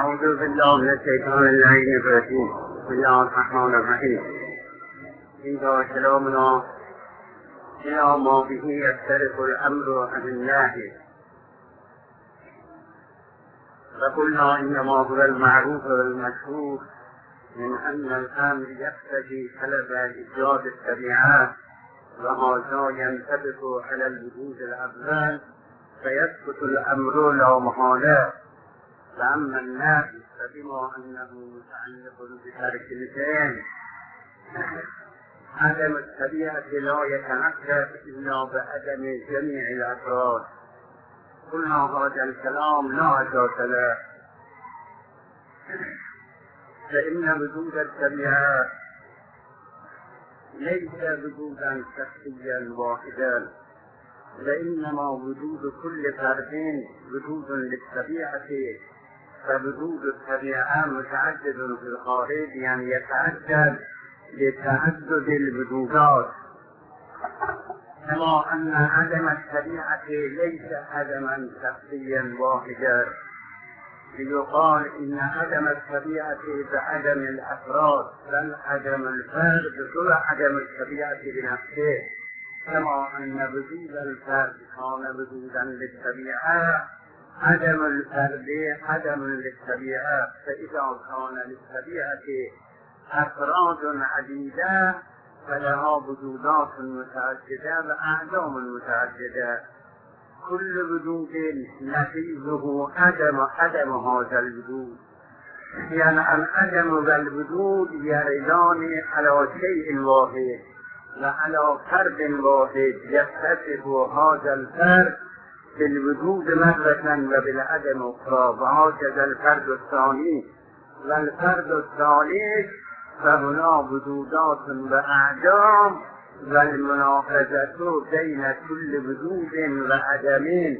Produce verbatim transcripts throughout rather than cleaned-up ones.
أعوذ بالله من الشيطان اللعين الرجيم. بسم الله الرحمن الرحيم. إذا كلامنا إلى ما به يفترق الأمر عن النهي، فقلنا إنما هو المعروف والمشهور من أن الأمر يقتضي طلب إيجاد الطبيعة، وهذا ينطبق على الوجود الأول فيسقط الأمر لا محالة. فأما النهي فبما أنه متعلق بترك الفعل، عدم الطبيعة لا يتنقل إلا بعدم جميع الأفراد. قلنا هذا الكلام لا أساس له، فإن وجود الطبيعة ليس وجودا شخصيا واحدا، وإنما وجود كل فرد وجود للطبيعة، فوجود الطبيعة متعدد في الخارج، يعني يتعدد لتعدد الوجودات. كما أن عدم الطبيعة ليس عدما شخصيا واحدا، ليقال إن عدم الطبيعة بعدم الأفراد، بل عدم الفرد هو عدم الطبيعة بنفسه. كما أن وجود الفرد كان وجودا للطبيعة، عدم الفرد عدم للطبيعة. فإذا كان للطبيعة أفراد عديدة فلها وجودات متعددة وأعدام متعددة، كل وجود نتيجه عدم عدم هذا الوجود، يعني العدم والوجود يردان على شيء واحد وعلى فرد واحد، يتصف هذا الفرد بالوجود مرة وبالعدم أخرى، وهكذا الفرد الثاني والفرد الثالث، فهنا وجودات وأعدام، والمناقضة بين كل وجود وعدم،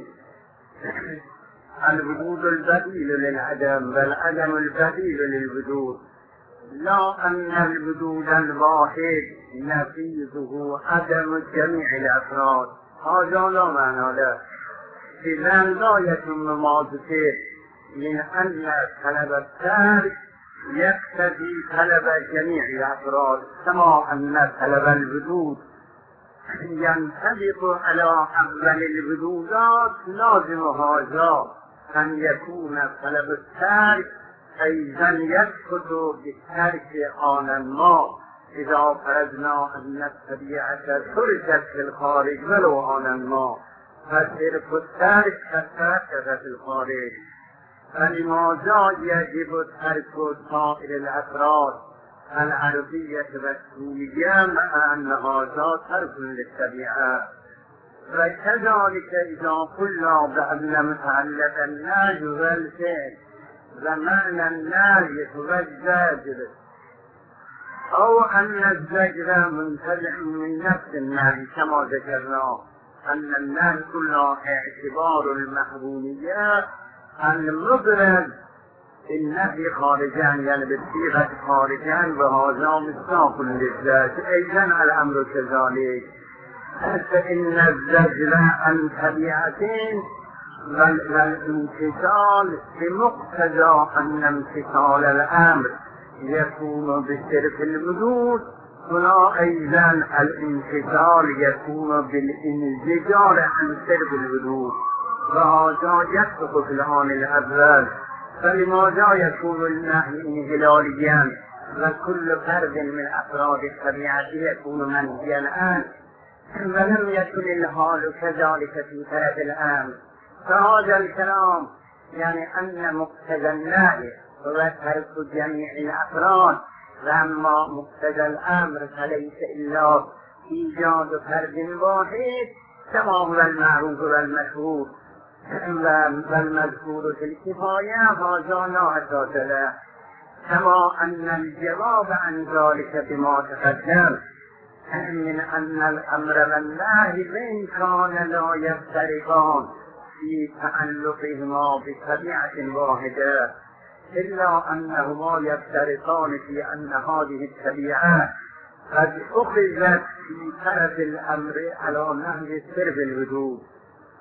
الوجود البديل للعدم والعدم البديل للوجود، لا أن الوجود الواحد نفيذه عدم جميع الأفراد، هذا لا معنى له. إذا لا يتم ما ذكر من أن طلب الترك يقتضي طلب جميع الأفراد، كما أن طلب الوجود ينطبق على أول الوجودات، لازم هذا أن يكون طلب الترك أيضا يسقط بالترك آن ما، إذا فرضنا أن الطبيعة تركت في الخارج ولو آن ما، فترك الترك كالترك في الخارج. فلماذا يجب ترك سائر الأفراد العربية والسورية مع أن هذا ترك للطبيعة؟ وكذلك إذا قلنا بأن متعلق النهي والفعل ومعنى النهي هو الزجر، أو أن الزجر منتزع من نفس النهي، كما ذكرنا أن النهي كله اعتبار المحبوبية المبرز النهي خارجا، يعني بالصيغة خارجا، وهذا مصداق للذات. أيضا الأمر كذلك، فإن الزجر عن طبيعتين والامتثال بمقتضى أن امتثال الأمر يكون بصرف الوجود، هنا أيضا الامتثال يكون بالانزجار عن صرف الوجود، وهذا يسقط في الآن الأول. فلماذا يكون النهي انهلاليا وكل فرد من أفراد الطبيعة يكون منهيا الآن، ولم يكن الحال كذلك في طرف الأمر؟ فهذا الكلام يعني أن مقتضى النهي هو ترك جميع الأفراد، وأما مقتضى الأمر فليس إلا إيجاد فرد واحد، كما هو المعروف والمشهور والمذكور في الكفاية، هذا لا أساس له. كما أن الجواب عن ذلك بما تقدم من أن الأمر والنهي وإن كان لا يفترقان في تعلقهما بطبيعة واحدة، إلا أنهما يفترقان في أن هذه الطبيعة قد أخذت في طرف الأمر على نهج سرب الوجود،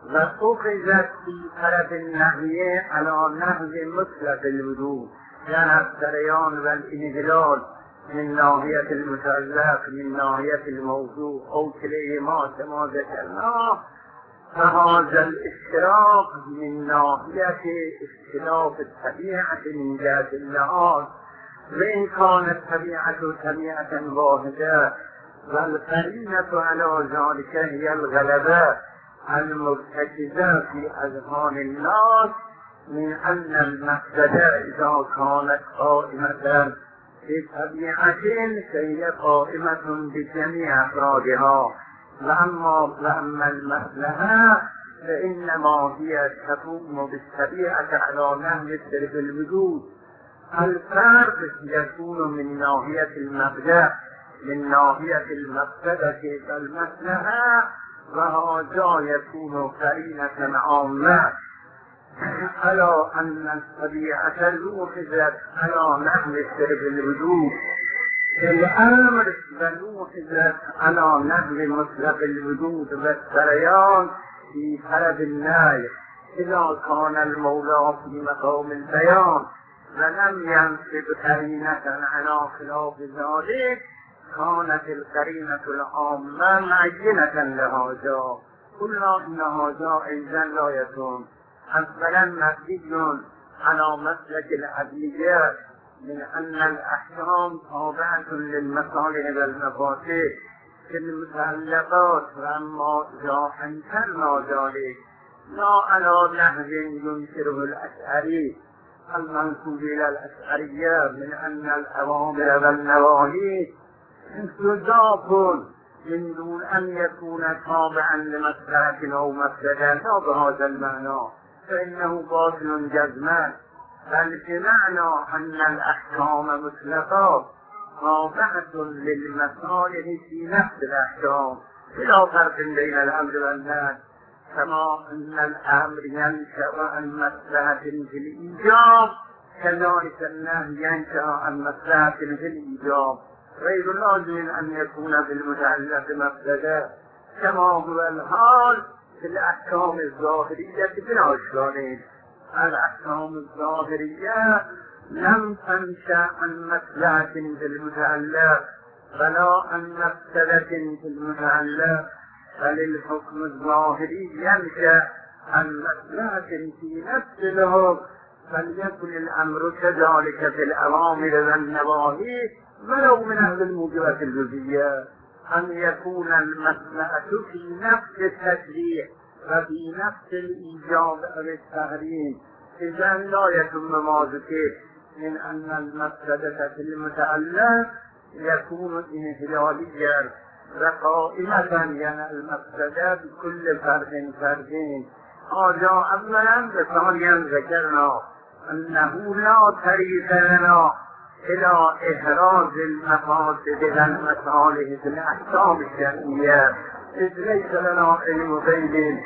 و اخذت فی طرف النحویه علی نحو مطلق الوجود، یعنی از سریان و الانجلال من ناحیت المتعلق من ناحیت الموضوع او کلیهما کما ذکرنا، فهذا الاشتراك من ناحیت اختلاف الطبیعة من جهة اللحاظ، وإن كانت الطبيعة طبيعة واحدة والقرينة على ذلك هي الغلبة المرتكزة في أذهان الناس من أن المفسدة إذا كانت قائمة بطبيعة فهي قائمة بجميع أفرادها، وأما وأما المصلحة فإنما هي تقوم بالطبيعة على نحو سرب الوجود. الفرق يكون من ناحية المبدأ من ناحية المفسدة والمصلحة، وهذا يكون قرينة عامة على أن الطبيعة أخذت على نحو سرب الوجود في الأمر، وأخذت على نحو مطلق الوجود والسريان في طلب النهي إذا كان المولى في مقام البيان ولم ينصب قرينة على خلاف ذلك كانت القرينة العامة معينة لهذا. قلنا إن هذا أيضا لا يكون أولا مبني على مسلك العدلية من أن الأحكام تابعة للمصالح والمفاسد في المتعلقات، وأما إذا أنكرنا ذلك لا على نحو ينكره الأشعري المنسوب إلى الأشعرية من أن الأوامر والنواهي تضاف من دون أن يكون تابعا لمصلحة أو مفسدة، لا بهذا المعنى فإنه باطل جزما، بل بمعنى أن الأحكام مطلقة تابعة للمصالح في نفس الأحكام بلا فرق بين الأمر والنهي، كما أن الأمر ينشأ عن مصلحة في الإيجاب كذلك النهي ينشأ عن مصلحة في الإيجاب، غير لازم أن يكون بالمتعلق مفسدة كما هو الحال في الأحكام الظاهرية بلا إشكال. الأحكام الظاهرية لم تنشأ عن مصلحة في المتعلق ولا عن مفسدة في المتعلق، بل الحكم الظاهري ينشأ عن مصلحة في نفس الحكم، فليكن الأمر كذلك في الأوامر والنواهي ولو من أهل الموجبات الجزئية، أن يكون المصلحة في نفس التشريع وفي نفس الإيجاب أو التحريم، إذا لا يتم ما ذكر من أن المفسدة في المتعلق يكون انحلاليا وقائمة، يعني المفسدة بكل فرد فردين. هذا أولا، وثانيا ذكرنا أنه لا طريق لنا إلى إحراز المفاسد والمصالح في الأحكام الشرعية، إذ ليس لنا علم غيب،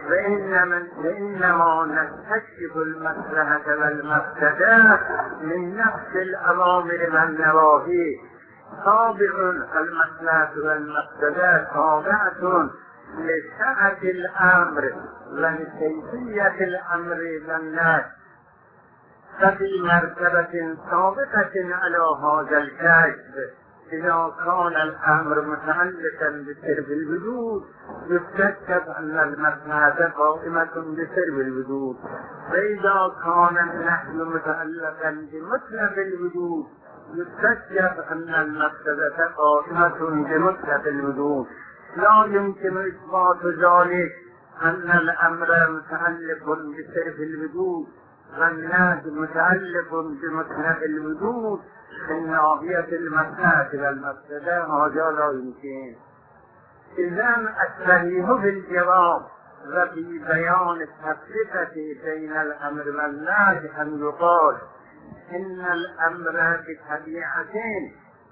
وإنما نستكشف المصلحة والمفسدة من نفس الأوامر والنواهي. تابع المصلحة والمفسدة تابعة لسعة الأمر ولكيفية الأمر والنهي، ففي مرتبة سابقة على هذا الكشف إذا كان الأمر متعلقا بسرب الوجود يستكشف أن المصلحة قائمة بسرب الوجود، وإذا كان النحو متعلقا بمطلق الوجود يستكشف أن المفسدة قائمة بمطلق الوجود. لا يمكن إثبات ذلك أن الأمر متعلق بسرب الوجود والنهي متعلق بمطلق الوجود من ناحية المصلحة والمفسدة، هذا لا يمكن. إذن الصحيح في الجواب وفي بيان التفرقة بين الأمر والنهي أن يقال إن الأمر بطبيعتين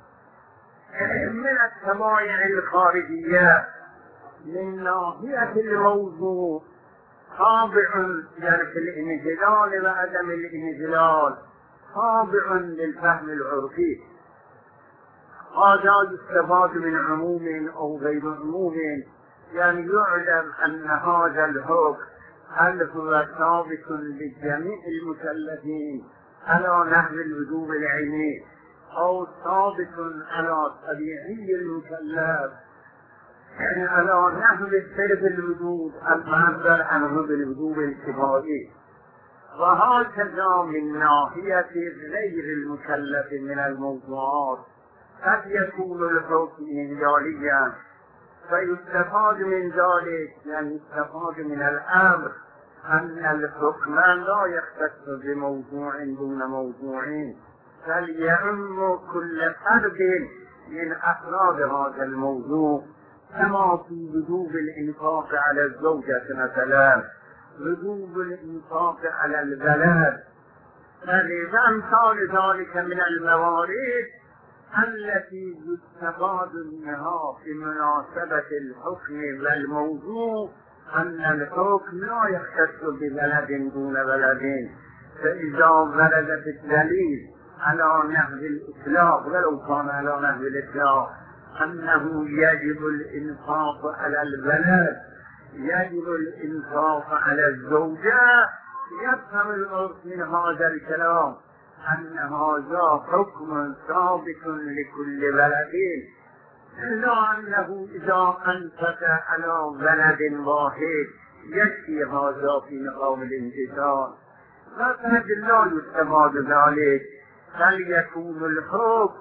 من الطبائع الخارجية من ناحية الموضوع تابع في الانجلال وعدم الانجلال، تابع للفهم العرفي. هذا يستفاد من عموم أو غير عموم يعني يعلم أن هذا الحكم هل هو ثابت لجميع المكلفين على نحو الوجوب العيني أو ثابت على طبيعي المكلف على نحو صرف الوجوب المعبر عنه بالوجوب الكفائي. وهكذا من ناحية غير المكلف من الموضوعات قد يكون الحكم إنزاليا فيستفاد من ذلك، يعني يستفاد من الأمر أن الحكم لا يختص بموضوع دون موضوع، بل يعم كل فرد من أفراد هذا الموضوع، كما في وجوب الإنفاق على الزوجة مثلا، وجوب الإنفاق على البلد، وأمثال ذلك من الموارد التي يستفاد منها في مناسبة الحكم والموضوع أن الحكم لا يختص ببلد دون بلد، فإذا وردت الدليل على نحو الإطلاق ولو كان على نحو الإطلاق أنه يجب الإنفاق على البلد، يجب الإنفاق على الزوجة، يفهم العرف من هذا الكلام أن هذا حكم ثابت لكل بلد، إلا أنه إذا أنفق على بلد واحد يكفي هذا في مقام الامتثال، فقد لا يستفاد ذلك، بل يكون الحكم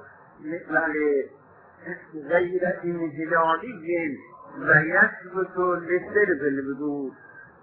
غير انزلالي ويثبت لسرب الوجود،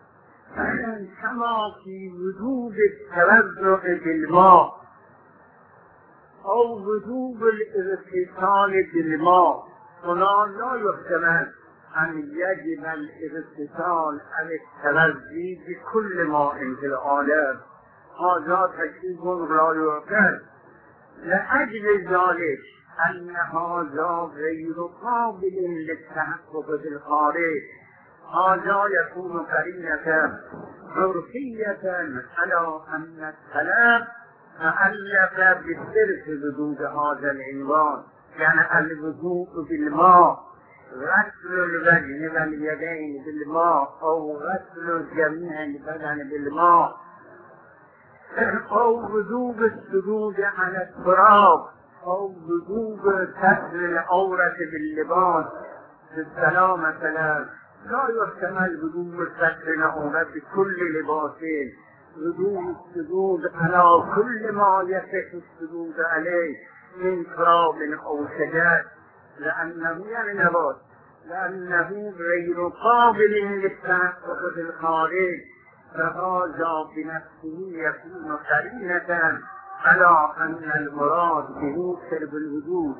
كما في وجوب التوضؤ بالماء أو وجوب الاغتسال بالماء. هنا لا يحتمل أن يجب الاغتسال أو التوضؤ بكل ماء في العالم، هذا تكليف لا يعقل، لأجل ذلك أن هذا غير قابل للتحقق بالخارج، هذا يكون قرينة عرفية على أن الكلام تعلق بالسرف وجود هذا العنوان، يعني الوضوء بالماء، غسل الوجه واليدين بالماء، أو غسل جميع البدن بالماء، أو وجوب السجود على التراب، أو وجوب ستر العورة باللباس في الصلاة مثلا. لا يحتمل وجوب ستر العورة بكل لباسين، وجوب السجود على كل ما يصح السجود عليه من تراب أو شجر، لأنه يعني نبات، لأنه غير قابل للتحقق في الخارج، فهذا بنفسه يكون قرينة على أن المراد به سرب الوجود،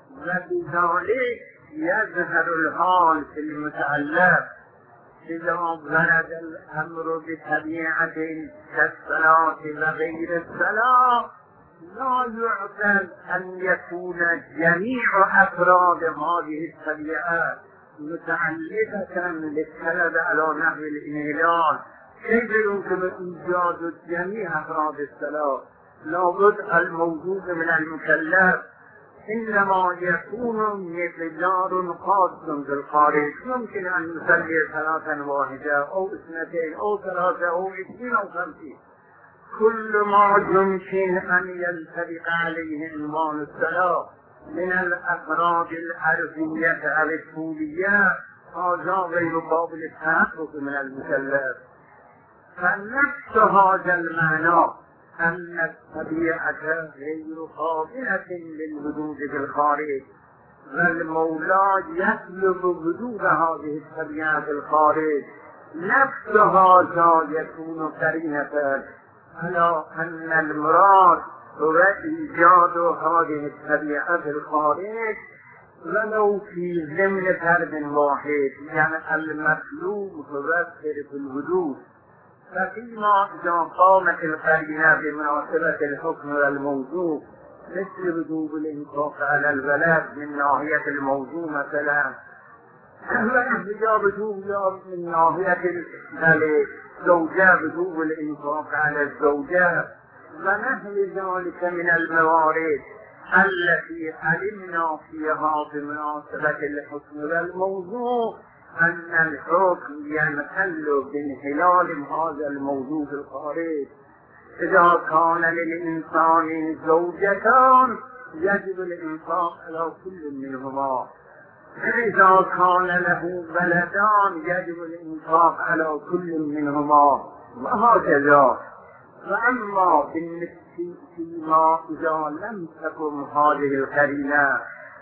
وبذلك يظهر الحال في المتعلق إذا ورد الأمر بطبيعة كالصلاة وغير الصلاة لا يعقل أن يكون جميع أفراد هذه الطبيعة متعلقة بالطلب على نحو الإنهلال، كيف يمكن إيجاد جميع أفراد الصلاة؟ لابد الموجود من المكلف إنما يكون مقدار خاص بالخارج، يمكن أن يصلي صلاة واحدة أو اثنتين أو ثلاثة أو اثنين أو خمسين، كل ما يمكن أن ينطبق عليه عنوان الصلاة من الأفراد الحرفية أو الطولية هذا غير قابل التحقق من المكلف. فنفس هذا المعنى أن الطبيعة غير قابلة للوجود بالخارج، والمولى يطلب وجود هذه الطبيعة بالخارج، نفس هذا يكون قرينة على أن المراد هو إيجاد هذه الطبيعة بالخارج ولو في ضمن فرد واحد، يعني المطلوب هو صرف الوجود. ففيما إذا قامت القرينة بمناسبة الحكم والموضوع مثل وجوب الإنفاق على البلد من ناحية الموضوع مثلا، وإحجاب وجوب من ناحية الزوجة وجوب الإنفاق على الزوجة، ونحو ذلك من الموارد التي علمنا فيها بمناسبة الحكم والموضوع أن الحكم ينحل بانحلال هذا الموجود الخارج. إذا كان للإنسان زوجتان يجب الإنفاق على كل منهما، إذا كان له بلدان يجب الإنفاق على كل منهما، وهكذا. وأما بالنسبة فيما إذا لم تكن هذه القرينة،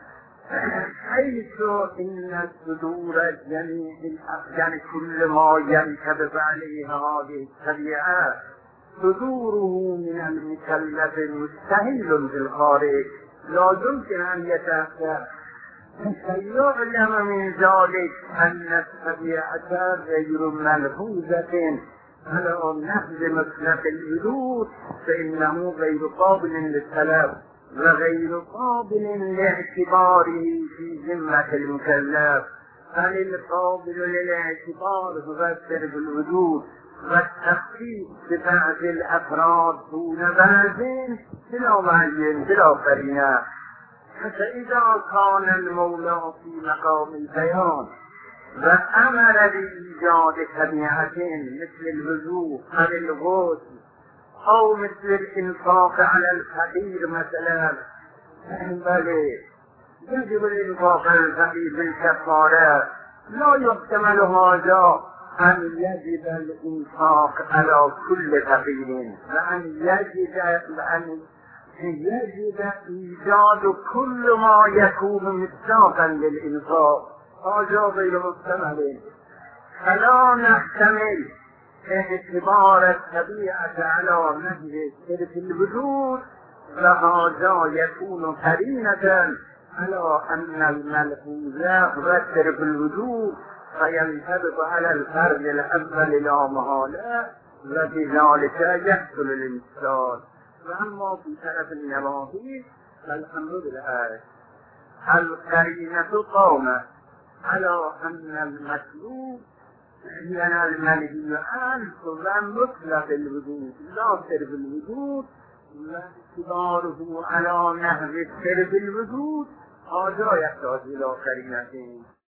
حيث إن صدور جميع يعني كل ما ينطبق عليه هذه الطبيعة صدوره من المكلف مستحيل في الخارج، لا يمكن أن يتأثر. فيعلم من ذلك أن الطبيعة غير ملحوظة على نحو مطلق الوجود، فإنه غير قابل للطلب وغير قابل لاعتباره في ذمة المكلف، بل القابل للاعتبار هو سر الوجود والتخصيص ببعض الأفراد دون بعض بلا معين بلا قرينة. فإذا كان المولى في مقام البيان وأمر بإيجاد طبيعة مثل الوضوء أو الغسل أو مثل الإنفاق على الفقير مثلا، بل يجب الإنفاق على الفقير بالكفارة، لا يحتمل هذا أن يجب الإنفاق على كل فقير، وأن يجب أن يجب إيجاد كل ما يكون مصداقا للإنفاق، هذا غير محتمل. فلا نحتمل اعتبار الطبيعة على نحو سر الوجود، وهذا يكون قرينة على أن الملحوظة هو سر الوجود، فينطبق على الفرد الأول لا محالة، وبذلك يحصل الامتثال. وأما في طرف النواهي فالأمر بالعكس، القرينة قامت على أن المطلوب من المنهي عنه هو مطلق الوجود لا سر الوجود، واعتباره على نحو سر الوجود هذا يحتاج إلى قرينة.